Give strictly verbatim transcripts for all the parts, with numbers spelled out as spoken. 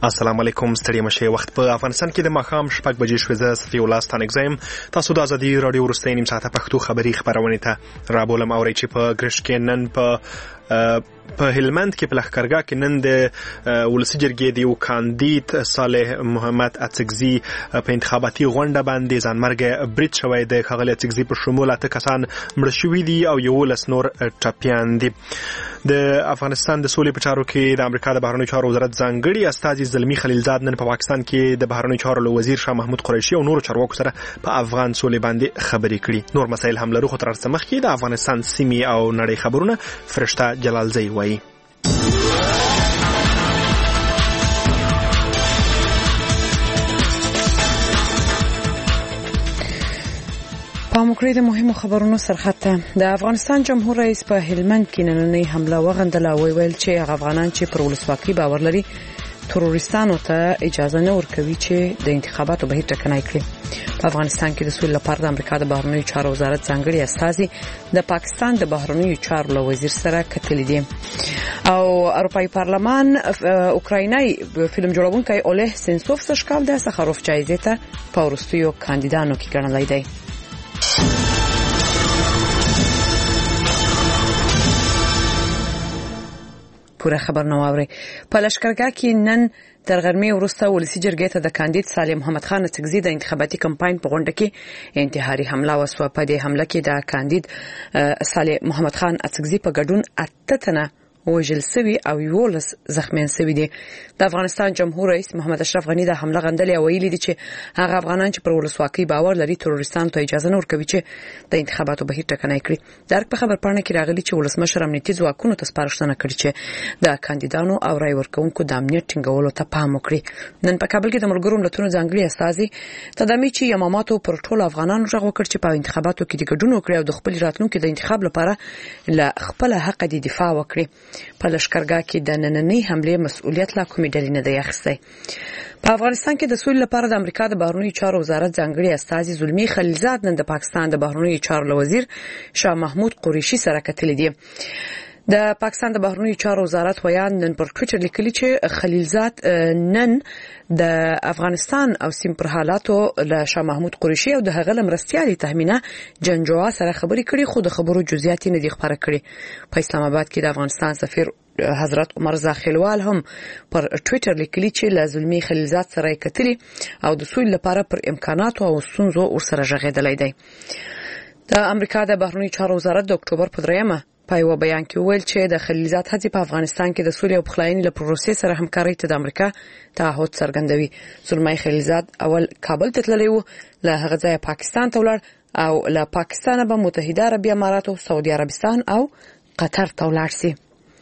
السلام علیکم ستړي مشه وخت په افغانستان کې د ماښام شپږ بجې شوې زه صفي الله ستانکزیم تاسو د ازادي رادیو وروستۍ نیم ساعته پښتو خبري خبرونه ته رابولم اورئ چې په ګرشت کې نن په په هلمند کې په لښکرګاه کې نن د ولسي جرګې د یو کاندید صالح محمد اڅکزي په انتخاباتي غونډه باندې ځانمرګ برید شوی د ښاغلي اڅکزي په شمول اته کسان مړه شوي دي او یولس نور ټپیان دي. د افغانستان د سولې په چارو کې د امریکا د بهرنیو چارو وزارت ځانګړي استازي زلمی خلیلزاد نن په پاکستان کې د بهرنیو چارو له وزیر شاه محمود قریشي او نورو چارواکو سره په افغان سولې باندې خبرې کړي. نور مسایل هم لرو خو تر څه مخکې د افغانستان سیمې او نړۍ خبرونه فرشته جلالزی وایي. پاموکړی د مهمو خبرونو سرخطه د افغانستان جمهور رئیس په هلمند کې نننۍ حمله وغندله او ویل چې هغه افغانان چې پر ولسواکي باور لري تروریستانو ته اجازه نه ورکوي چې د انتخاباتو بهیر ټکنی کړي. په افغانستان کې د سولې لپاره د امریکا د بهرنیو چارو وزارت ځانګړي استازي د پاکستان د بهرنیو چارو له وزیر سره کتلي دي او اروپאי پارلمان اوکراینای فلم جوړونکی اولeh سنسوف سشکال د سخروف جایزې ته په وروستیو کاندیدانو کې ګڼلی دی. پوره خبر نو اوري. په لښکرګاه کې نن تر غرمې وروسته ولسي جرګې ته د کاندید صالح محمد خان اڅکزي د انتخاباتي کمپاین په غونډه کې انتحاري حمله وسوه. په دې حمله کې د کاندید صالح محمد خان اڅکزي په ګډون اته تنه وژل شوي او یولس زخمیان شوي دي. د افغانستان جمهور رئیس محمد اشرف غنی د حمله غندلې او ویلي دي چې هغه افغانان چې پر ولسواکي باور لري تروریستانو ته اجازه نه ورکوي چې د انتخاباتو بهیر ټکنی کړي. درک په خبر پاڼه کې راغلي چې ولسمشر امنیتي ځواکونو ته سپارښتنه کړې چې د کاندیدانو او رای ورکوونکو د امنیت ټینګولو ته پام وکړي. نن په کابل کې د ملګرو ملتونو ځانګړي استازي تدامي چې یماماتو پر ټولو افغانانو غږ وکړ چې په انتخاباتو کې د ګډون وکړي او د خپل راتلونکي د انتخاب لپاره له خپل حق د دفاع وکړي. په لښکرګاه کې د نننۍ حملې مسؤلیت لا کومې ډلې نه دی اخیستی. په افغانستان کې د سولې لپاره د امریکا د بهرنیو چارو وزارت ځانګړي استازي زلمی خلیلزاد نن د پاکستان د بهرنیو چارو له وزیر شاه محمود قریشي سره کتلي دي. د پاکستان د بهرنیو چارو وزارت ویان نن پر ټویټر لیکلي چې خلیلزاد نن د افغانستان او سیم پر حالاتو له شاه محمود قریشي او د هغه لمرستيالي تهمینه جنجوا سره خبرې کړي خو د خبرو جزئیات نه دي خبره کړي. په اسلام آباد کې د افغانستان سفیر حضرت عمر زاخیلوال هم پر ټویټر لیکلي چې لازمي خلیلزاد سره کتلي او د سولې لپاره پر امکاناتو او ستونزو ورسره ژغېدلای دی. د امریکا د بهرنیو چارو وزارت د اکتوبر په دریمه په یو بیان کې ویل چې د خلیلزاد هڅې په افغانستان کې د سولې او پخلاینې له پروسې سره همکارۍ ته د امریکا تعهد څرګندوي. زلمی خلیلزاد اول کابل ته تللی و، له هغه ځایه پاکستان ته ولاړ او له پاکستانه به متحده عربي امارات، سعودي عربستان او قطر ته ولاړ شي.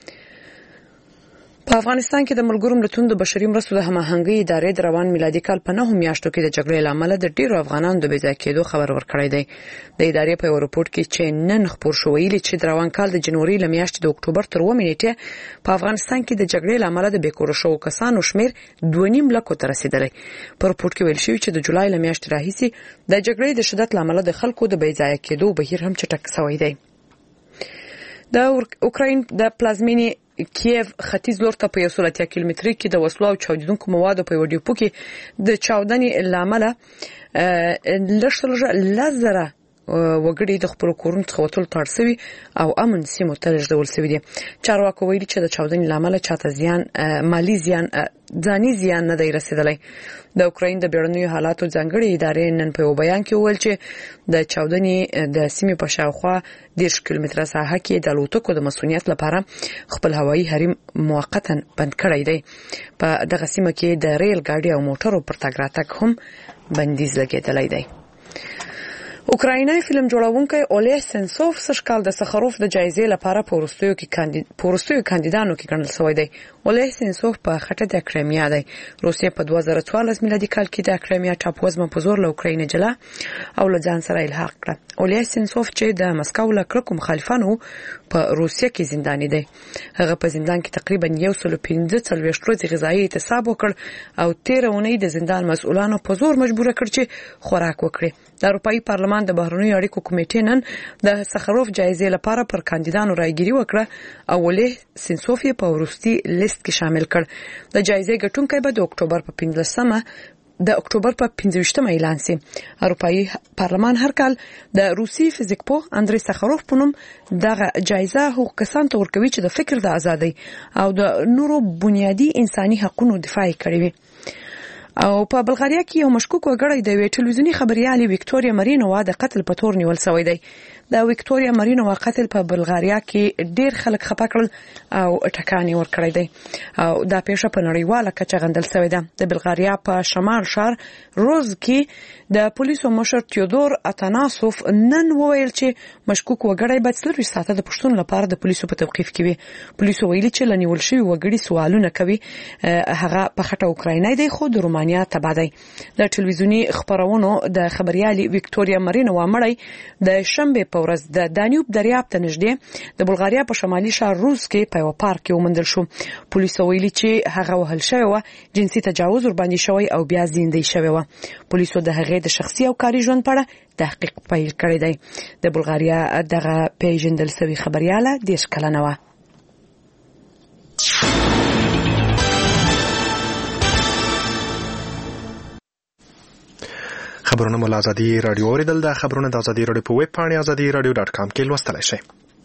په افغانستان کې د ملګرو ملتونو د بشري مرستو د هماهنګۍ ادارې د روان میلادي کال په نهو میاشتو کې د جګړې له امله د ډیرو افغانانو د بې ځای کېدو خبر ورکړی دی. د ادارې په یو رپورټ کې چې نن خپور شو ویلي چې د روان کال د جنوري له میاشتې د اکتوبر تر اوومې نیټې په افغانستان کې د جګړې له امله د بې کوره شوو کسانو شمیر دوه نیم لکو ته رسیدلی. په رپورټ کې ویل شوي چې د جولای له میاشتې راهیسې د جګړې د شدت له امله د خلکو د بې ځای کېدو بهیر هم چټک شوی دی. د اوکراین د پلازمینې کیف ختیځ لور ته په یو سل اتیا کیلومتري کې د وسلو او چاودیدونکو موادو په یو ډیپو کې د چاودنې له امله لږ لزره وګړي د خپل کورونو څخه وتل تړل شوي او امن سیمو ته لېږدول شوي دي. چارواکو ویلي چې د چاودنې له امله چاته زیان مالي زیان ځاني زیان نه دی رسیدلی. د اوکراین د بیړنیو حالاتو ځانګړي ادارې نن په یو بیان کې وویل چې د چاودنې د سیمې په شاوخوا دېرش کیلومتره ساحه کې د الوتکو د مسؤلیت لپاره خپل هوایي حریم موقتا بند کړی دی. په دغه سیمه کې د ریل ګاډي او موټرو پر تګ راتګ هم بندیز لګېدلی دی. اوکراینای فلم جوړونکی اولeh سنسوف سشکال د سخروف د جایزې لپاره په وروستیو کې کاندید په وروستیو کاندیدانو کې ګڼل شوی دی. اولeh سنسوف په خټه د کرایمیا دی. روسیه په دوه زره څوارلس میلادي کال کې د کرایمیا ټاپووزمه په زور له اوکراین جلا او له ځان سره الحاق کړه. اولeh سنسوف چې د مسکو له کلکو مخالفانو په روسیه کې زنداني دی. هغه په زندان کې تقریبا یو سل پنځه څلوېښت ورځې غذایي اعتصاب وکړ او تېره اونۍ د زندان مسؤلانو په زور مجبور کړ چې خوراک وکړي. د اروپאי پارلمان پارلمان د بهرنیو اړیکو کمیټې نن د سخروف جایزې لپاره پر کاندیدانو رايګيري وکړه او ولې سنسوف په وروستي لیست کې شامل کړ. د جایزې ګټونکي به د اکتوبر په پنځلسمه د اکتوبر په پنځه اعلان سي. اروپאי پارلمان هر کال د روسي فزیکپو اندري سخروف په نوم دغه جایزه هغو کسانو ته ورکوي چې د فکر د ازادۍ او د نورو بنیادی انساني حقوقو دفاع کوي. او په بلغاریا کې یو مشکوک وګړی د وی ټلویزیونی خبريالي وکټوريا مارینووا د قتل په تور نیول شوی دی. د وکټوريا مارینووا قتل په بلغاریا کې ډیر خلک خپه کړل او ټکانې ورکړې دي او دا پیښه په نړیواله کچه غندل شوې ده. د بلغاریا په شمال شهر روز کې د پولیسو مشر تیودور اتاناسوف نن وویل چې مشکوک وګړی باید څلور ساعته د پښتون لپاره د پولیسو په توقيف کې وي. پولیسو ویلي چې لنیول شوی وګړي سوالونه کوي هغه په خټه اوکراینای دی خو د رومانیا تبع دی. د ټلویزیونی خبرونو د خبريالي وکټوريا مارینووا مړی د شنبه په ورځ د دانیوب دریاب ته نږدې د بلغاریا په شمالي ښار روز کې په یو پارک کې ومندل شو. پولیسو ویلي چې هغه وهل شوی و، جنسي تجاوز ور باندې شوی او بیا زندۍ شوی و. پولیسو د هغې د شخصي او کاري ژوند په اړه تحقیق پیل کړی دی. د بلغاریا دغه پیژندل شوی خبرياله دیش کلنه و. خبرونه مول ازادي رادیو اوریدل. د خبرونه د ازادي رادیو په ویب پاڼه ازادي رادیو ډاټ کام کې لوستلای شئ.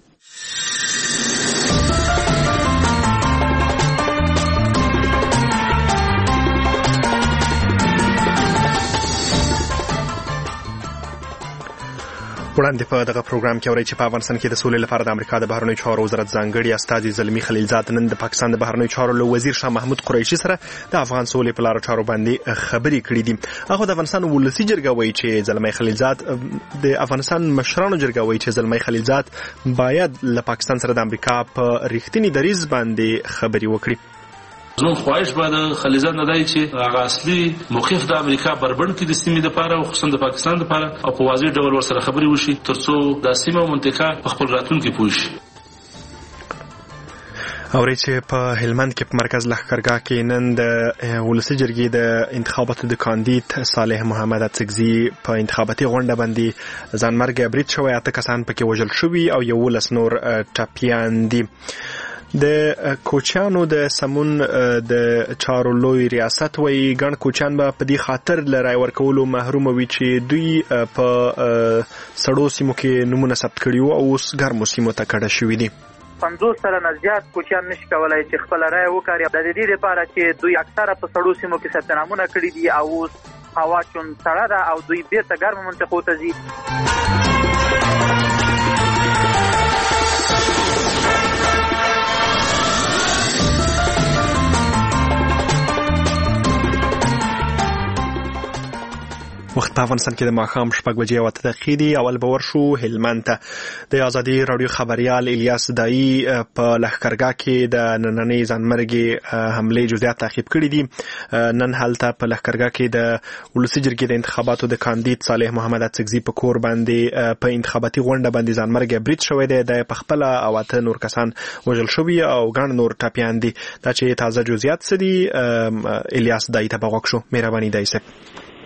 وړاندې په دغه پروګرام کې اورئ چې په افغانستان کې د سولې لپاره د امریکا د بهرنیو چارو وزارت ځانګړي استازي زلمی خلیلزاد نن د پاکستان د بهرنیو چارو له وزیر شاه محمود قریشي سره د افغان سولې په لار چارو باندې خبرې کړې دي. هغه د افغانستان ولسی جرګه وایي چې زلمی خلیلزاد د افغانستان مشرانو جرګه وایي چې زلمی خلیلزاد باید له پاکستان سره د امریکا په ریښتینی دریځ باندې خبرې وکړي. زموږ خواهش به د خلیلزاد نه دی چې هغه اصلي موقف د امریکا بربند کې د سیمې لپاره او خصوصا د پاکستان لپاره او په واضح ډول ورسره خبرې وشي ترڅو د سیمه او منطقه په خپل راتلونکي پوه شي. اورئ چې په هلمند کې په مرکز لښکرګاه کې نن د ولسی جرګې د انتخاباتو د کاندید صالح محمد اڅکزي په انتخاباتي غونډه باندې ځانمرګ برید شوی، اته کسان پکې وژل شوي او یولس نور ټپیان دي. د کوچیانو د سمون د چارو لوی ریاست وی ګڼ کوچیان به په دې خاطر له رای ورکولو محروم وي چې دوی په سړو سیمو کې نمونه ثبت کړي او اوس ګرمو سیمو ته کډه شوي دي. پنځوس سلنه زیات کوچیان نشي کولای چې خپل رای وکړي. د دې لپاره چې دوی اکثره په سړو سیمو کې ثبت نامونه کړي دي او اوس هوا چون سړه ده او دوی بیرته ګرمو منطقو ته ځي. وخت په افغانستان کې د ماښام شپږ بجې او اته دقیقې دي. اول به ورشو هلمند ته. د ازادي رادیو خبريال الیاس دایی په لښکرګاه کې د نننۍ ځانمرګي حملې جزئیات تعقیب کړي دي. نن هلته په لښکرګاه کې د ولسی جرګې د انتخاباتو د کاندید صالح محمد اڅکزي په کور باندې په انتخاباتي غونډه باندې ځانمرګي برید شوی دی. د پخپل او اته نور کسان وژل شوي او ګڼ نور ټپیان دي. دا چې تازه جزئیات څه دي الیاس دایی ته بغوښ شو. مهرباني دی صاحب.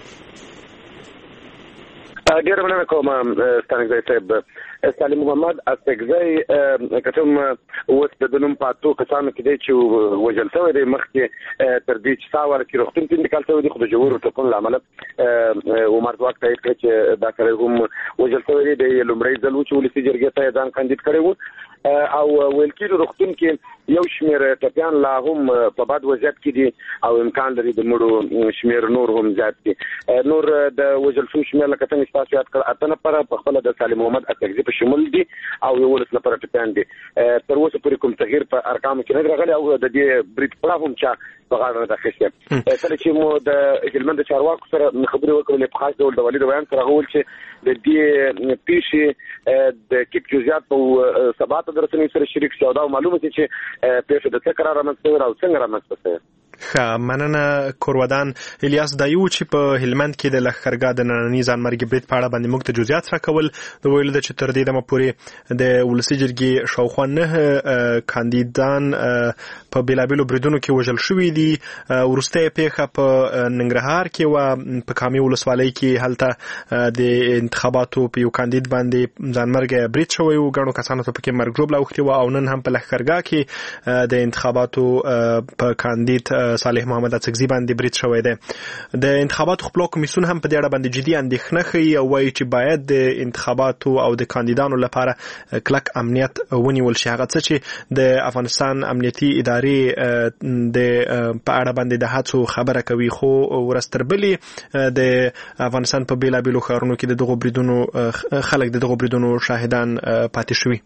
ډیر مننه کوم ستانګزی صاحب. صالح محمد اڅکزي کتم اوس د دنوم پاتو کسانو کې دی چې وژل شوی دی. مخکې تر دې چې ساوال کې روغتون ته انتقال شوی دی خو د جوړو ټکون له امله عمر ځواک ته یې چې دا کړی هم وژل شوی دی. د لومړی ځل و چې ولسي جرګې ته ځان کاندید کړی و او ویل کېږي روغتون کې یو شمېر ټپیان لا هم په بد وضعیت کې دي او امکان لري د مړو شمېر نور هم زیات دي. نور د وژل شوي شمېر لکه څنګه چې تاسو یاد کړل اته نفره په خپله د صالح محمد اڅکزي په شمول دي او یولس نفره ټپیان دي. تر اوسه پورې کوم تغییر په ارقامو کې نه دی راغلی او د دې برید پړاو هم چا په غاړه نه ده اخیستی. کله چې مو د هلمند د چارواکو سره خبرې وکړلې په خاص ډول د والي د بیان سره هغه وویل چې د دې پیښې د کیپ جزئیات په سبا ته د رسنیو سره شریک شي او دا معلومه شي چې پیښه د څه قرار رامنځته او څنګه رامنځته شوې. مننه کورودان الیاس دایو چې په هلمند کې د لښکرګاه د ننني ځانمرګي برید په اړه باندې موږ ته جزئیات راکول د ویلو د چې تر دې دمه پورې د ولسي جرګې شاوخوا نه کاندیدان په بیلابیلو بریدونو کې وژل شوي دي. وروستۍ پیښه په ننګرهار کې و په کامې ولسوالۍ کې هلته د انتخاباتو په یو کاندید باندې ځانمرګي برید شوی و. ګڼو کسانو ته پکې مرګ ژوبله اوښتې وه او نن هم په لښکرګاه کې د انتخاباتو په کاندید صالح محمد اڅکزي باندې برید شوی دی. د انتخاباتو خپلواک کمیسیون هم په دې اړه باندې جدي اندېښنه ښیي او وایي چې باید د انتخاباتو او د کاندیدانو لپاره کلک امنیت ونیول شي. هغه څه چې د افغانستان امنیتي ادارې د په اړه باندې د هڅو خبره کوي، خو ورستربلې د افغانستان په بیلابیلو ښارونو کې د دغو بریدونو خلک د دغو بریدونو شاهدان پاتې شوي.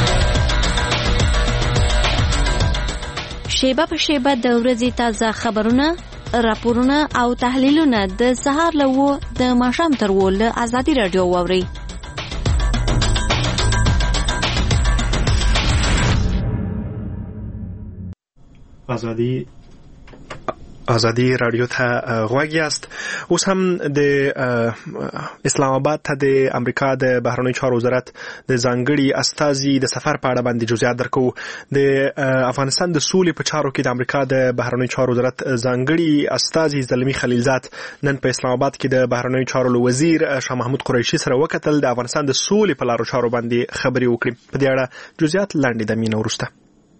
شیبه په شیبه د ورځې تازه خبرونه، راپورونه او تحلیلونه د سهار له و د ماښام تر و له ازادي راډیو واورئ. ازادي ازادي رادیو ته غوږ یاست. اوس هم د اسلام آباد ته د امریکا د بهرنیو چارو وزارت د ځانګړي استازي د سفر په اړه باندې جزئیات درکو. د افغانستان د سولې په چارو کې د امریکا د بهرنیو چارو وزارت ځانګړي استازي زلمی خلیلزاد نن په اسلام آباد کې د بهرنیو چارو وزیر شاه محمود قریشي سره وکتل. د افغانستان د سولې په لارو چارو باندې خبرې وکړي. په دې اړه جزئیات لاندې د مینه وروسته.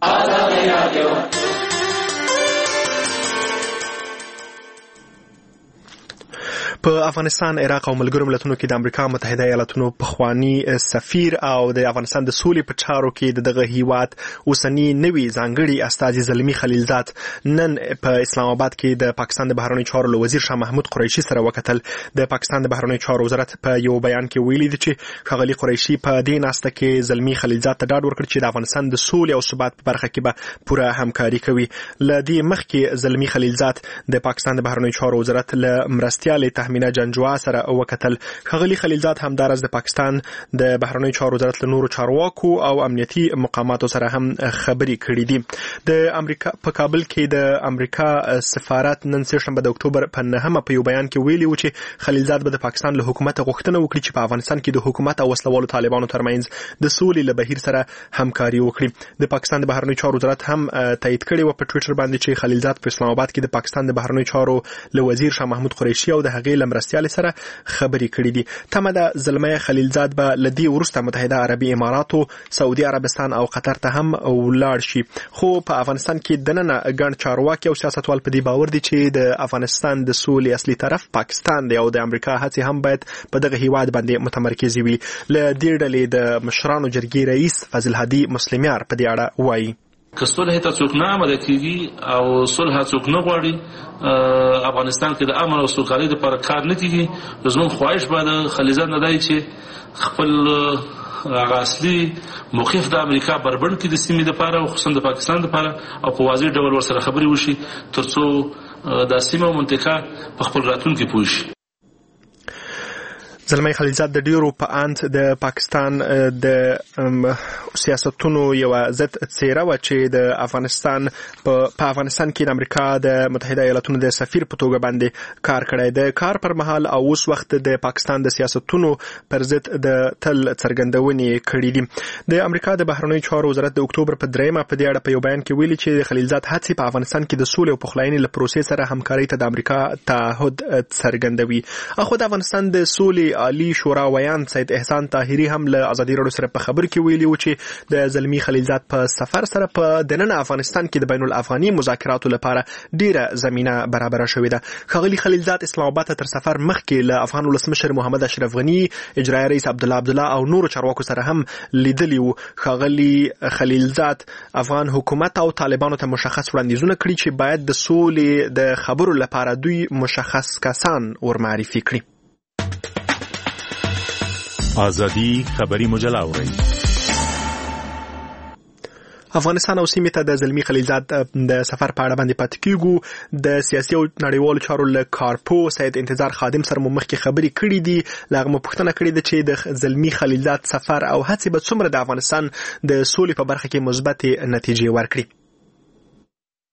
په افغانستان، عراق او ملګرو ملتونو کې د امریکا متحده ایالاتونو پخوانی سفیر او د افغانستان د سولې په چارو کې د دغه هیواد اوسنی نوي ځانګړي استازي زلمی خلیلزاد نن په اسلام آباد کې د پاکستان د بهرنیو چارو وزیر شاه محمود قریشي سره وکتل. د پاکستان د بهرنیو چارو وزارت په یو بیان کې ویلي دی چې ښاغلي قریشي په دې ناسته کې زلمی خلیلزاد ته ډاډ ورکړ چې د افغانستان د سولې او ثبات په برخه کې به پوره همکاري کوي. ل دې مخکې زلمی خلیلزاد د پاکستان د بهرنیو چارو وزارت له مرستیال تحمینا جنجوا سره وکتل. ښاغلي خلیلزاد همدارس د پاکستان د بهرنیو چارو وزارت له نورو چارواکو او امنیتي مقاماتو سره هم خبرې کړې دي. د امریکا په کابل کې د امریکا سفارت نن سه شنبه د اکتوبر په نهمه په یو بیان کې ویلي و چې خلیلزاد به د پاکستان له حکومت غوښتنه وکړي چې په افغانستان کې د حکومت او وسلوالو طالبانو ترمنځ د سولې له بهیر سره همکاري وکړي. د پاکستان د بهرنیو چارو وزارت هم تایید کړی و په ټوئیټر باندې چې خلیلزاد په اسلام آباد کې د پاکستان د بهرنیو چارو له وزیر شاه محمود قریشي او د هغې لمرستیال سره خبرې کړې دي. تمه ده زلمی خلیلزاد به له دې وروسته متحده عربي اماراتو، سعودي عربستان او قطر ته هم ولاړ شي. خو په افغانستان کې دننه ګڼ چارواکي او سیاستوال په دې باور دي چې د افغانستان د سولې اصلي طرف پاکستان دی او د امریکا هڅې هم باید په دغه هیواد باندې متمرکز وي. له دې ډلې د مشرانو جرګې رئیس فضل هادي مسلمیار په دې اړه وایي: که صلح ته څوک نه آماده کیږي او صلح څوک نه غواړي، افغانستان کې د امن او سوکالۍ لپاره کار نه کیږي. زموږ خواهش به د خلیلزاد نه دی چې خپل هغه اصلي موقف د امریکا بربند کې د سیمې لپاره او خصوصا د پاکستان لپاره او په واضح ډول ورسره خبرې وشي ترڅو د سیمه او منطقه په خپل راتلونکي پوه شي. زلمی خلیلزاد د ډیرو په اند د پاکستان د سیاستونو یو ضد څیره و چې د افغانستان په افغانستان کې د امریکا د متحده ایالاتونو د سفیر په توګه باندې کار کړی. د کار پر مهال او اوس وخت د پاکستان د سیاستونو پر ضد د تل څرګندونې کړې دي. د امریکا د بهرنیو چارو وزارت د اکتوبر په دریمه په دې اړه په یو بیان کې ویلي چې خلیلزاد هڅې په افغانستان کې د سولې او پخلاینې له پروسې سره همکارۍ ته د امریکا تعهد څرګندوي. اخو د افغانستان د سولې عالی شورا ویان سید احسان طاهری هم له ازادي راډیو سره په خبر کې ویلي و چې د زلمی خلیلزاد په سفر سره په دننه افغانستان کې د بین الافغاني مذاکراتو لپاره ډیره زمينه برابر شوې ده. ښاغلي خلیلزاد اسلام آباد ته تر سفر مخکې له افغان ولسمشر محمد اشرف غنی، اجرایي رئیس عبد الله عبدالله او نورو چارواکو سره هم لیدلی وو. ښاغلي خلیلزاد افغان حکومت او طالبانو ته مشخص وړاندیزونه کړي چې باید د سولې د خبرو لپاره دوی مشخص کسان ورمعرفي کړي. آزادی خبری مجله اورئ. افغانستان او سیمې ته د زلمی خلیلزاد د سفر په اړه باندې پاتې کیږو. د سیاسي او نړیوالو چارو له کارپو سید انتظار خادم سره مو مخکې خبرې کړې دي. لغه مو پوښتنه کړې ده چې د زلمی خلیلزاد سفر او هڅې به څومره د افغانستان د سولې په برخه کې مثبت نتیجې ورکړي.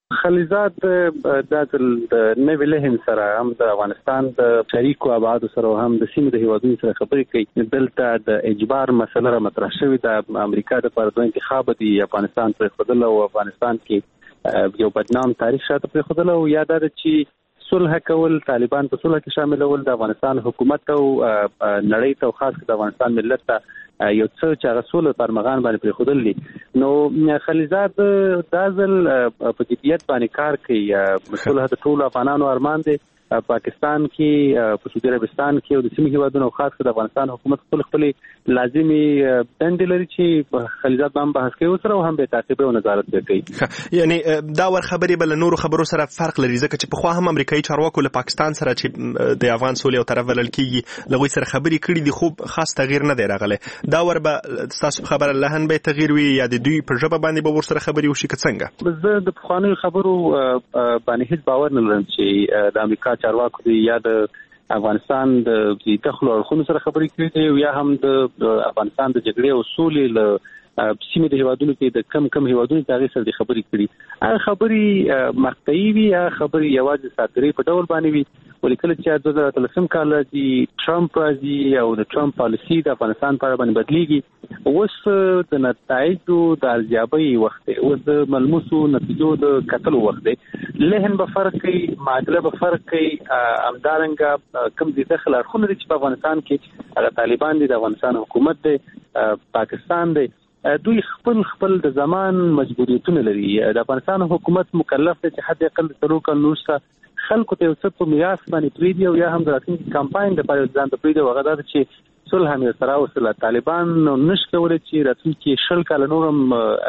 خلیزات د نوې لهن سره هم د افغانستان د شریکو ابعاد سره هم د سیمې د هیوادونو سره خبرې کوي. دلته د اجبار مسله را مطرح شوې د امریکا د پاره انتخاب دی افغانستان پر خپل او افغانستان کې یو بدنام تاریخ شاته پر خپل او یاد ده چې صلح کول طالبان په صلح کې شامل ول د افغانستان حکومت او نړۍ ته خاص د افغانستان ملت ته یو څه چې رسول پرمغان باندې پر خودلې نو خلیزات دازل په جديت باندې کار کوي. صلح د ټول افغانانو ارمان دی. پاکستان کې په سعودي عربستان کې او د سیمې هیوادونو خاص د افغانستان حکومت خپل خپل لازمي دندې لري چې خلیزات باندې بحث کوي او سره هم به تعقیب او نظارت کوي. یعنی دا ور خبرې بل نور خبرو سره فرق لري ځکه چې په خو هم امریکایي چارواکو له پاکستان سره چې د افغان سولې او طرف ولل کیږي لغوي سره خبرې کړې دي خو خاص تغییر نه دی راغلی. دا ور به تاسو خبره لهن به تغییر وي یا د دوی په ژبه باندې به ور سره خبرې وشي که څنګه؟ زه د خواني خبرو باندې هیڅ باور نه لرم چې د امریکا چارواکو دی یا د افغانستان د داخلو اړخونو سره خبرې کوي دی یا هم د افغانستان د جګړې او سولې له سیمې د هیوادونو کې د کم کم هیوادونو تاریخ سره د خبرې کړي. هغه خبرې مقطعي وي یا خبرې یوازې ساتري په ډول باندې وي. ولیکل چې د دوه هزار اتلسم کال چې ټرمپ راځي او د ټرمپ پالیسي د افغانستان په اړه باندې بدلیږي اوس د نتایجو د ارزیابۍ وخت دی. اوس د ملموسو نتیجو د کتلو وخت دی. لهن به فرق کوي، معادله به فرق کوي. همدارنګه کوم دي داخل اړخونه چې په افغانستان کې هغه طالبان دي، د افغانستان حکومت دی، پاکستان دی، دوی خپل خپل د زمان مجبوریتونه لري. د افغانستان حکومت مکلف دی چې حد اقل څلور کال وروسته خلکو ته څه په میراث باندې پریدي او یا هم د راتلونکي کمپاین لپاره ځان ته پریدي. هغه دا چې صلح هم سره وسله طالبان نشي کولای چې راتلونکي شل کال نورم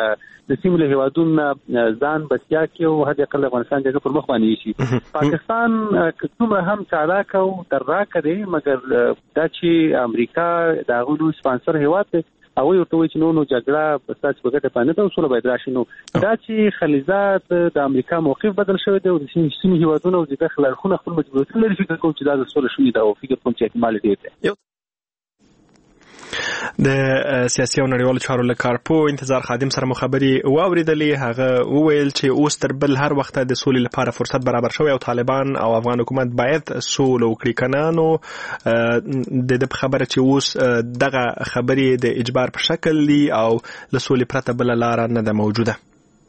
د سیمې له هیوادونو ځان بچیا کې او حد اقل افغانستان څنګه پر مخ باندې شي. پاکستان کومه هم چالاک او دراک دی مګر دا چې امریکا دا غوډو سپانسر هیواد دی او یو ټوي چې نو نو جګړه په تاسو په ګټه باندې ته اصول باید راشي. نو دا چې خلیزات د امریکا موقف بدل شوی دی او د سیمې هیوادونو د داخل اړخونو خپل مجبوریت لري فکر کوم چې دا د سولې شوی دا او فکر کوم چې احتمال دی. د سیاسي او نړیوالو چارو له کارپو انتظار خادم سره مخابري واوریدلې. هغه وویل چې اوس تر بل هر وخت د سولې لپاره فرصت برابر شوی او طالبان او افغان حکومت باید سولې وکړي کنه. نو د دې خبره چې اوس دغه خبرې د اجبار په شکل دي او له سولې پرته بل لار نه ده موجوده.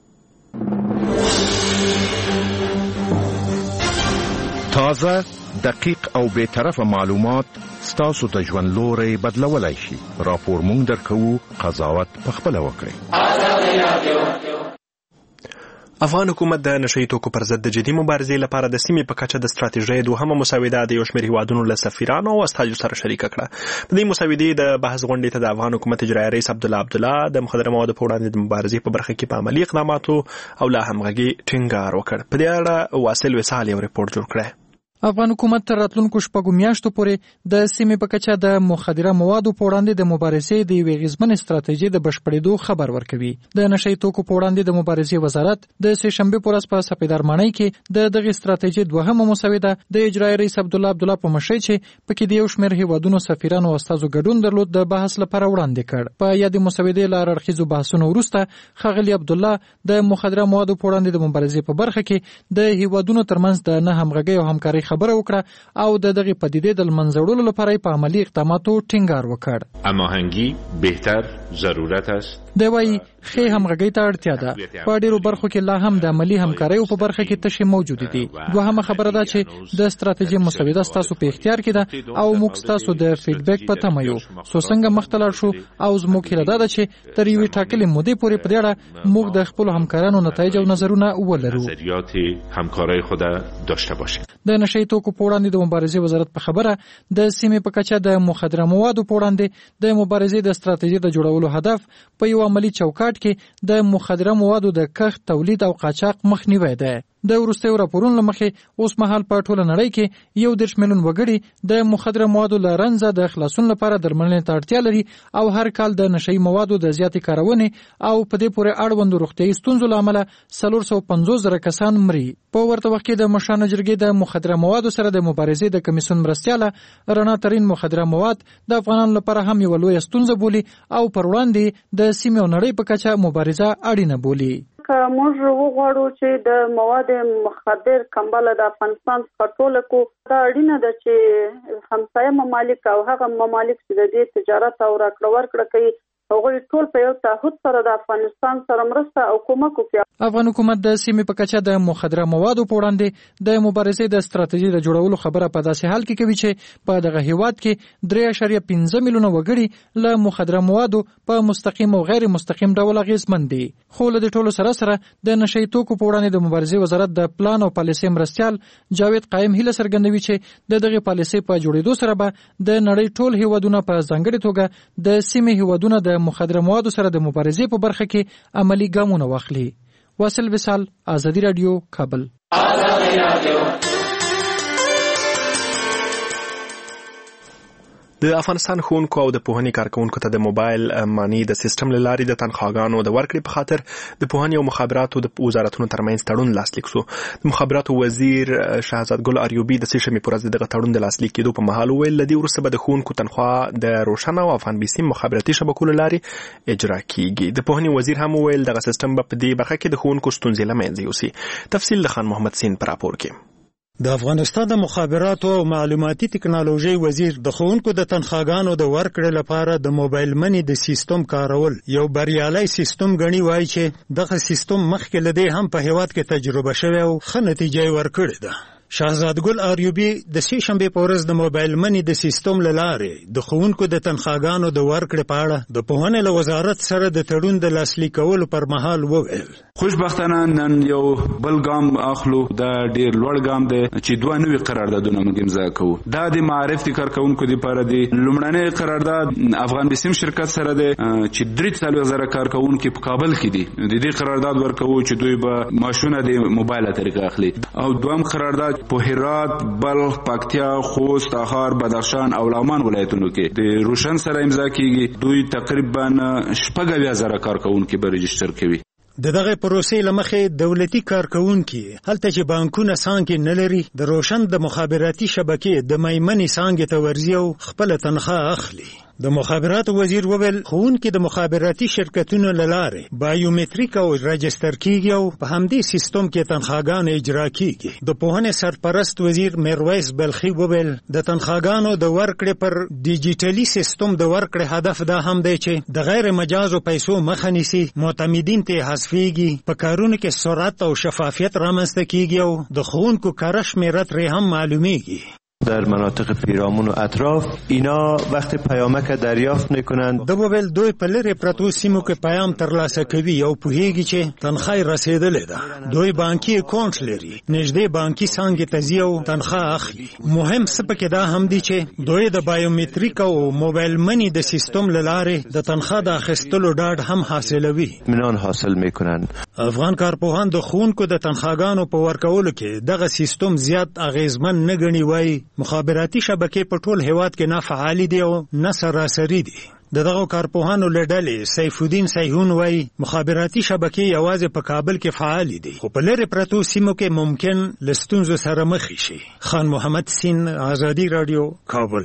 تازه، دقیق او بے طرفه معلومات ستاسو د ژوند لوري بدلولای شي. راپور مونږ درکو، قضاوت په خپل وکړئ. افغان حکومت د نشئی توکو پر ضد د جدي مبارزې لپاره د سیمې په کچه د ستراتیژۍ دوهمه مسوده د یو شمېر هیوادونو له سفیرانو او استازو سره شریکه کړه. په دې مسودې د بحث غونډې ته د افغان حکومت اجرایي رئیس عبدالله عبدالله د مخدره موادو په وړاندې د مبارزې په برخه کې په عملي اقداماتو او لا همغږي ټینګار وکړ. په دې اړه واصل وصال یو ریپورت جوړ کړی. افغان حکومت تر راتلونکو شپږو میاشتو پورې د سیمې په کچه د مخدره موادو په وړاندې د مبارزې د یوې غیزمنې ستراتیژۍ د بشپړېدو خبر ورکوي. د نشئی توکو په وړاندې د مبارزې وزارت د سه شنبه په ورځ په سپیدارمنۍ کې د دغه ستراتیژۍ دوهمه مسوده د اجرایي رئیس عبدالله عبدالله په مشرۍ چې پکې د یو شمېر هیوادونو سفیرانو او استازو ګډون درلود د بحث لپاره وړاندې کړ. په یادې مسودې له اړخیزو بحثونو وروسته ښاغلي عبدالله د مخدره موادو په وړاندې د مبارزې په برخه کې د هیوادونو ترمنځ د نه همغږۍ او همکارۍ خبره وکړه او د دغه پدیدې د منځوړلو لپاره په عملی اقداماتو ټینګار وکړ. هماهنگی بهتر ضرورت است. د وای خې همغږۍ ته اړتیا ده. په ډیرو برخو کې لا هم د عملی همکارۍ په برخه کې تشې موجود دي. دوهمه خبره ده چې د ستراتیژي مسوده تاسو په اختیار کې ده او موږ تاسو د فیډبیک په تمه یو. سو څنګه مختلف شو او زموږ هیله ده چې تر یوې ټاکلې مودې پورې په دې اړه موږ د خپل همکارانو نتایج او نظرونه ولرو. نظریات همکارۍ خود داشته باشیم. د نشئی توکو په وړاندې د مبارزې وزارت په خبره د سیمې په کچه د مخدره موادو په وړاندې د مبارزې د ستراتیژۍ د جوړولو هدف په یو عملی چوکاټ کې د مخدره موادو د کښت، تولید او قاچاق مخنیوی ده. د وروستیو راپورونو مخې اوس مهال په ټوله نړۍ کې یو دېرش میلیون وګړي د مخدره موادو له رنځه د خلاصون لپاره درملنې ته اړتیا لري او هر کال د نشئی موادو د زیاتې کارونې او په دې پورې اړوندو روغتیايي ستونزو له امله څلور سوه پنځوس زره کسان مري. په ورته وخت کې د مشرانو جرګې د مخدره موادو سره د مبارزې د کمیسیون مرستیاله رڼا ترين مخدره مواد د افغانانو لپاره هم یو لویه ستونزه بولي او پر وړاندې د سیمې او نړۍ په کچه مبارزه اړینه بولي. که موږ وغواړو چې د مواد مخدر کمبله د افغانستان څخه ټوله کو دا اړینه ده چې همسایه ممالک او هغه ممالک چې د دې تجارت او راکړه ورکړه کوي هغوی ټول په یو تعهد سره د افغانستان سره مرسته او کومک وکړي. افغان حکومت د سیمې په کچه د مخدره موادو په وړاندې د مبارزې د ستراتیژي د جوړولو خبره په داسې حال کې کوي چې په دغه هیواد کې درې اعشاریه پنځه میلیونه وګړي له مخدره موادو په مستقیم او غیر مستقیم ډول اغېزمن دي. خو له دې ټولو سره سره د نشئی توکو په وړاندې د مبارزې وزارت د پلان او پالیسۍ مرستیال جاوید قائم هیله څرګندوي چې د دغه پالیسۍ په جوړېدو سره به د نړۍ ټول هیوادونه په ځانګړې توګه د سیمې هیوادونه د مخدره موادو سره د مبارزې په برخه کې عملی ګامونه واخلي. واصل وصال، آزادی رادیو، کابل. آزادی رادیو. د افغانستان ښوونکو او د پوهنې کارکونکو ته د موبایل مانی د سیستم له لارې د تنخواګانو د ورکړې په خاطر د پوهنې او مخابراتو د وزارتونو ترمنځ تړون لاسلیک شو. د مخابراتو وزیر شهزاد ګل اریوبي د سه شنبې په ورځ دغه تړون د لاسلیک کېدو په مهال وویل لدی وروسته به د ښوونکو تنخوا د روشن او افغان بیسیم مخابراتي شبکو له لارې اجرا کیږي. د پوهنې وزیر هم وویل دغه سیستم به په دې برخه کې د ښوونکو ستونزې له منځه یوسي. تفصیل د خان محمد سین پر راپور کې. د افغانستان د مخابراتو او معلوماتي ټکنالوژي وزیر د ښوونکو د تنخواګانو د ورکړې لپاره د موبایل منی د سیستم کارول یو بریالي سیستم غني وایي چې دغه سیستم مخکې لدی هم په هیواد کې تجربه شوی او ښه نتیجه ورکړې ده. شهزاد ګل اریوبي د سه شنبې په ورځ د موبایل منی د سیستم له لارې د ښوونکو د تنخواګانو د ورکړې په اړه د پوهنې له وزارت سره د تړون د لاسلیک کولو پر مهال وویل خوشبختانه نن یو بل ګام اخلو دا ډیر لوړ ګام دی چې دوه نوي قراردادونه موږ امضا کوو. دا د معرف د کارکونکو لپاره دی. لومړنی قرارداد افغان بیسیم شرکت سره دی چې درې څلوېښت زره کارکونکو په کابل کې دي. د دې قرارداد ورکوو چې دوی به ماشونه د موبایل طریقه اخلي. او دویم قرارداد په هرات، بلخ، پکتیا، خوست، تخار، بدخشان او لغمان ولایتونو کې د روشن سره امضا کیږي. دوی تقریبا شپږ اویا زره کارکونکو به رجسټر کوي. د دغه پروسې لمخې دولتي کارکونکي هلته چې بانکونه څانګې نه لري د روشن د مخابراتي شبکې د میمنې څانګې ته ورځي او خپل تنخواه اخلي. د مخابراتو وزیر وویل ښوونکي د مخابراتي شرکتونو له لارې بایومتریک او رجستر کیږي او په همدې سیستم کې تنخواګانې اجرا کیږي. د پوهنې سرپرست وزیر میرویس بلخي وویل د تنخواګانو د ورکړې پر ډیجیټلي سیستم د ورکړې هدف دا هم دی چې د غیر مجازو پیسو مخه نیسي، معتمدین ته حذفیږي، په کارونو کې سرعت او شفافیت رامنځته کیږي او د ښوونکو کره شمېره ترې هم معلومیږي. در مناطق پیرامون و اطراف اینا وقت پیامک دریافت میکنند د وویل دوی په لرې پرتو سیمو کې پیام ترلاسه کوي او پوهیږي چې تنخواه رسیدلې ده. دوی بانکي اکاونټ لري، نږدې بانکي څانګې ته ځي او تنخواه اخلي. مهم څه پکې دا هم دي چې دوی د بایومتریک او موبایل منی د سیستم له لارې د تنخواه د اخیستلو ډاډ هم حاصلوي. اطمینان حاصل میکنند. افغان کارپوهان د ښوونکو د تنخواګانو په ورکولو کې دغه سیستم زیات اغیزمن نه ګڼي. وایي مخابراتي شبکې په ټول هیواد کې نه فعال دي او نه سراسري دي. د دغه کارپوهانو له ډلې سیف الدین سیحون وایي مخابراتي شبکې یوازې په کابل کې فعال دي خو په لرې پرتو سیمو کې ممکن له ستونزو سره مخ شي. خان محمد سین، آزادی رادیو، کابل.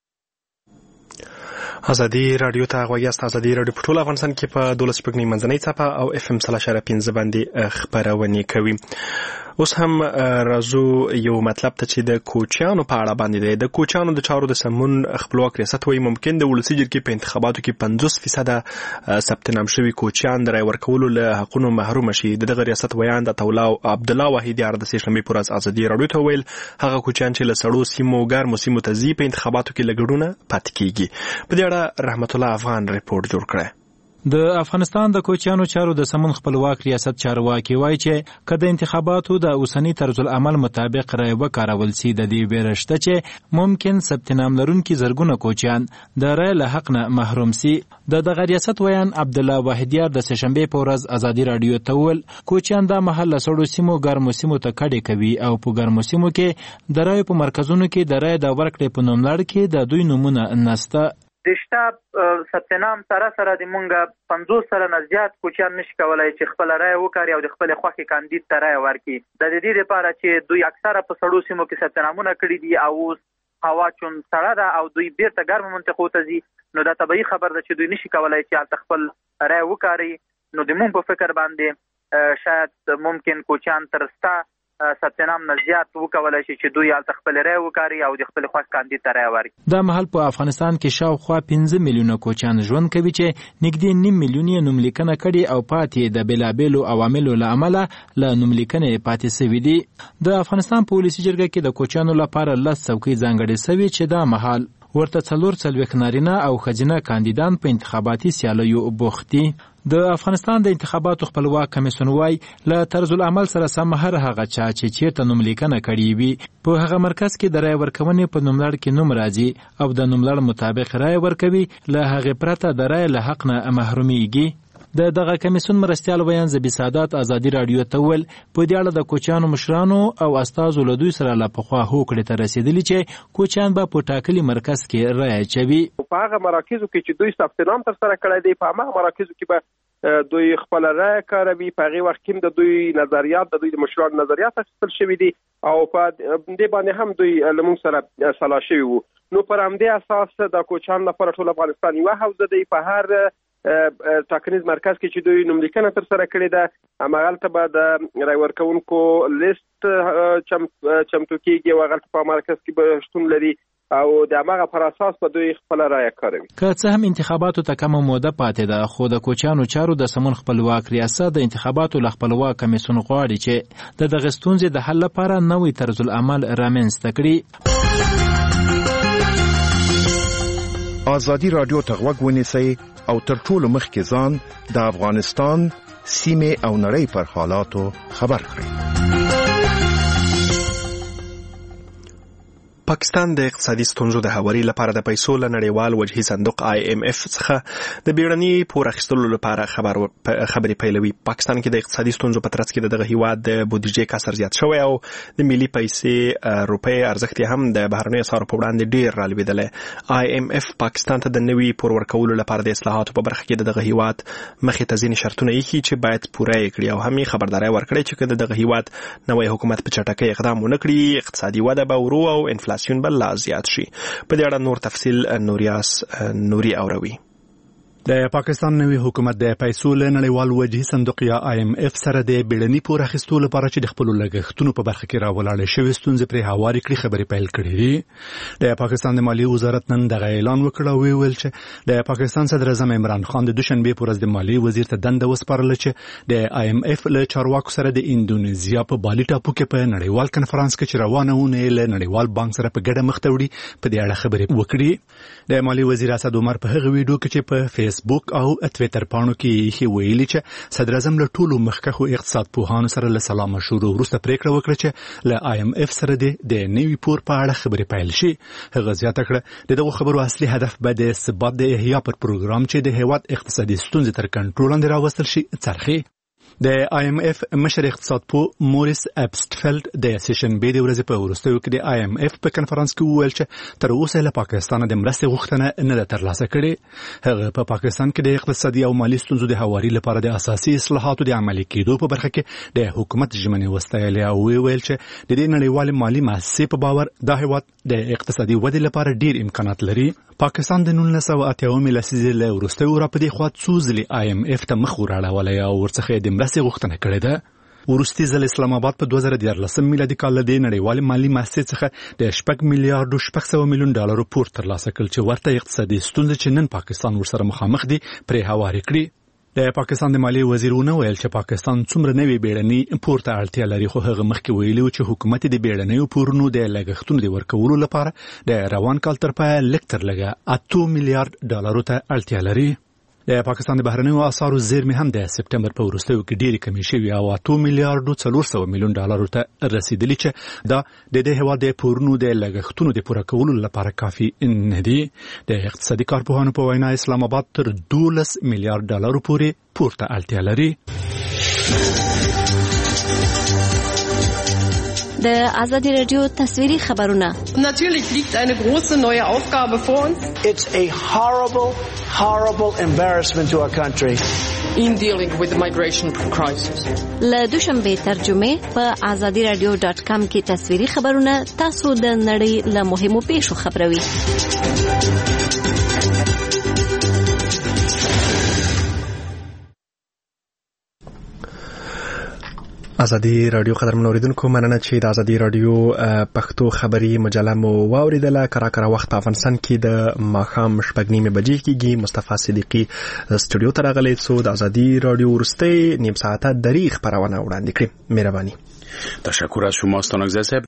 آزادی رادیو ته غوږیاست. آزادی رادیو په ټول افغانستان کې په دولس شپږ نیم منځنۍ څپه او اف ام سل اشاریه پنځه باندې خپرونې کوي. اوس هم راځو یو مطلب ته چې د کوچیانو په اړه باندې دی. د کوچیانو د چارو د سمون خپلواک ریاست وایي ممکن د ولسي جرګې په انتخاباتو کې پنځوس فیصده ثبت نام شوي کوچیان د رای ورکولو له حقونو محروم شي. د دغه ریاست ویان د عبدالله واحدیار د سه شنبې په ورځ آزادي رادیو ته ویل هغه کوچیان چې له سړو سیمو ګرمو سیمو ته ځي په انتخاباتو کې له ګډونه پاتې کیږي. په دې اړه رحمت الله افغان ریپورت جوړ کړی. د افغانستان د کوچیانو چارو د سمون خپلواک ریاست چارواکي وایي چې که د انتخاباتو د اوسنی طرز العمل مطابق رای وکارول سي د دې ویرشته چې ممکن ثبت نام لرونکي زرګونه کوچیان د رای له حق نه محروم سي. د دغه ریاست ویان عبدالله واحدیار د سه شنبې په ورځ آزادي رادیو ته وویل کوچیان دا مهال له سړو سیمو ګرمو سیمو ته کډې کوي او په ګرمو سیمو کې د رای په مرکزونو کې د رای د ورکړې په نوملړ کې د دوی نومونه نسته. د شتاب ثبت نام سره سره د مونږه پنځوس سره نه زیات کوچیان نشي کولای چې خپل رای وکړي او د خپل خوښې کاندید ته رای ورکړي. د دې لپاره چې دوی اکثره په سړو سیمو کې ثبت نامونه کړي دي او هوا چون سړه ده او دوی بیرته ګرمو منطقو ته ځي نو دا طبیعي خبر ده چې دوی نشي کولای چې خپل رای وکړي. نو د مونږ په فکر باندې شاید ممکن کوچیان تر ستا ثبت نام نه زیات وکولای شي چې دوی هلته خپل رای وکړي او د خپل خوښ کاندید ته رای ورکړي. دا مهال په افغانستان کې شاوخوا پنځه میلیونه کوچیان ژوند کوي چې نږدې نیم میلیون یې نوملیکنه کړي او پاتې د بېلابېلو عواملو له امله له نوملیکنې پاتې سوي دي. د افغانستان په ولسي جرګه کې د کوچیانو لپاره لس څوکۍ ځانګړې سوي چې دا مهال ورته څلور څلوېښت نارینه او ښځینه کاندیدان په انتخاباتي سیالیو بوخت دي. د افغانستان د انتخاباتو خپلواک کمیسیون وايي له طرز العمل سره سم هر هغه چا چې چیرته نوملیکنه کړې وي په هغه مرکز کې د رای ورکونې په نوملړ کې نوم راځي او د نوملړ مطابق رای ورکوي، له هغې پرته د رای له حق نه محرومیږي. د دغه کمیسیون مرستیال ویان زبی سادات ازادي رادیو ته ویل په دې اړه د کوچیانو مشرانو او استازو له دوی سره لا پخوا هوکړې ته رسېدلي چې کوچیان به په ټاکلي مرکز کې رای اچوي. په هغه مراکزو کې چې دوی ثبت نام ترسره کړی دی په هغه مراکزو کې به دوی خپل رای کاروي. په هغې وخت کې د دوی نظریات د دوی د مشرانو نظریات اخیستل شوي دي او په دې باندې هم دوی له موږ سره سلا شوي وو. نو پر همدې اساس د کوچیانو لپاره ټول افغانستان یوه حوزه دی. په هر ټاکنیز مرکز کې چې دوی نوملیکنه ترسره کړې ده هماغلته به د رای ورکوونکو لیست چمتو کېږي او هغلته په مرکز کې به شتون لري او د هماغه پر اساس به دوی خپله رایه کاروي. که څه هم انتخاباتو ته کمه موده پاتې ده، خو د کوچیانو چارو د سمون خپلواک ریاست د انتخاباتو له خپلواک کمیسیون غواړي چې د دغه ستونزې د حل لپاره نوی طرز العمل رامنځته کړي. ازادي رادیو ته غوږ ونیسئ او تر ټولو مخکې ځان د افغانستان سیمې او نړۍ پر حالاتو خبر کړئ. پاکستان د اقتصادي ستونزو د هواري لپاره د پیسو له نړیوال وجهي صندوق آی ایم اف څخه د بیړني پور اخیستلو لپاره خبر خبرې پیلوي. پاکستان کې د اقتصادي ستونزو په ترڅ کې دغه هیواد د بودیجې کسر زیات شوی او د ملي پیسې روپۍ ارزښت هم د بهرنیو اسعارو په وړاندې ډیر رالوېدلی. آی ایم اف پاکستان ته د نوي پور ورکولو لپاره د اصلاحاتو په برخه کې دغه هیواد مخې ته ځینې شرطونه ایښي چې باید پوره یې کړي او هم یې خبرداری ورکړی چې که د دغه هیواد نوی حکومت په چټکۍ اقدام ونه کړي اقتصادي وده به ورو او انفلاسیون به لا زیات شي. په دې اړه نور تفصیل نوریاس نوري اوروي. د پاکستان نوی حکومت د پیسو له نړیوال وجهي صندوق یا آی ایم اف سره د بیړني پور اخیستو لپاره چې د خپل لګښتونو په برخه کې راولاړې شوې ستونزې پرې هواري کړي خبرې پیل کړې دي. د پاکستان د مالیې وزارت نن دغه اعلان وکړ او ویل چې د پاکستان صدر اعظم عمران خان د دوشنبه پر ورځ د مالیې وزیر ته دنده وسپارله چې د آی ایم اف له چارواکو سره د اندونیزیا په بالي ټاپو کې په نړیوال کنفرانس کې چې روانه ونه له نړیوال بانک سره په ګډه مخ ته وړي په دې اړه خبرې وکړي. د مالیې وزیر اسد عمر په هغه ویډیو کې چې په فیسبوک او ټویټر پاڼو کې یې ویلي چې صدر اعظم له ټولو مخکښو اقتصاد پوهانو سره له سلا مشورو وروسته پریکړه وکړه چې له آی ایم اف سره د نوي پور په اړه خبرې پیل شي. هغه زیاته کړه د دغو خبرو اصلي هدف به د ثبات د احیا پر پروګرام چې د هیواد اقتصادي ستونزې تر کنټرول لاندې راوستل شي څرخي. د آی ایم اف مشر اقتصاد پوه موریس اپسټفیلد د سیشن بي د ورځې په وروستیو کې د آی ایم اف په کنفرانس کې وویل چې تر اوسه له پاکستان د مرستې غوښتنه نه ده ترلاسه کړې. هغه په پاکستان کې د اقتصادي او مالي ستونزو د هواري لپاره د اساسي اصلاحاتو د عملي کېدو په برخه کې د حکومت ژمنې وستایلې او ویل چې د دې نړیوال مالي مؤسسې په باور دا هیواد د اقتصادي ودې لپاره ډیر امکانات لري. پاکستان د نولس سوه اتیاومې لسیزې له وروستیو راپدې خوا څو ځلې آی ایم اف ته مخ وراړولی او ورڅخه د مرستې غوښتنه کړې ده. وروستي ځل اسلام آباد په دوه زره دیارلسم میلادي کال له دې نړیوالې مالي مؤسسې څخه د شپږ میلیارډو شپږ سوه میلیون ډالرو پور ترلاسه کړل چې ورته اقتصادي ستونزې چې نن پاکستان ورسره مخامخ دي پرې هوارې کړي. د پاکستان د مالیې وزیر ونه ویل چې پاکستان څومره نوي بیړني پور ته اړتیا لري، خو هغه مخکې ویلي و چې حکومت د بیړنیو پورونو د لګښتونو د ورکولو لپاره د روان کال تر پایه لږ تر لږه اته میلیارډ ډالرو ته اړتیا لري. د پاکستان د بهرنیو اسعارو زیرمې هم د سپټمبر په وروستیو کې ډېرې کمې شوې او اته میلیارډو څلور سوه میلیون ډالرو ته رسېدلي چې دا د دې هېواد د پورونو د لګښتونو د پوره کولو لپاره کافي نه دي. د اقتصادي کارپوهانو په وینا اسلام آباد تر دولس میلیارډ ډالرو پورې پور ته اړتیا لري. د ازادي رادیو تصویري خبرونه. Natürlich liegt eine große neue Aufgabe vor uns. It's a horrible, horrible embarrassment to our country. In dealing with the migration crisis. له دوشنبه ترجمه په ازادي رادیو ډاټ کام کې تصویري خبرونه تاسو د نړۍ له مهمو پیښو خبروي. ازادي رادیو قدرمن اوریدونکو مننه چې د ازادي رادیو پښتو خبری مجله مو واوریدله. کرا کرا وخت په افغانستان کې د ماښام شپږ نیمې بجې کېږي. مصطفی صدیقي سټوډیو ته راغلی څو د ازادي رادیو وروستۍ نیم ساعته دری خبرونه وړاندې کړي. مهرباني. تشکر از شما استان صاحب.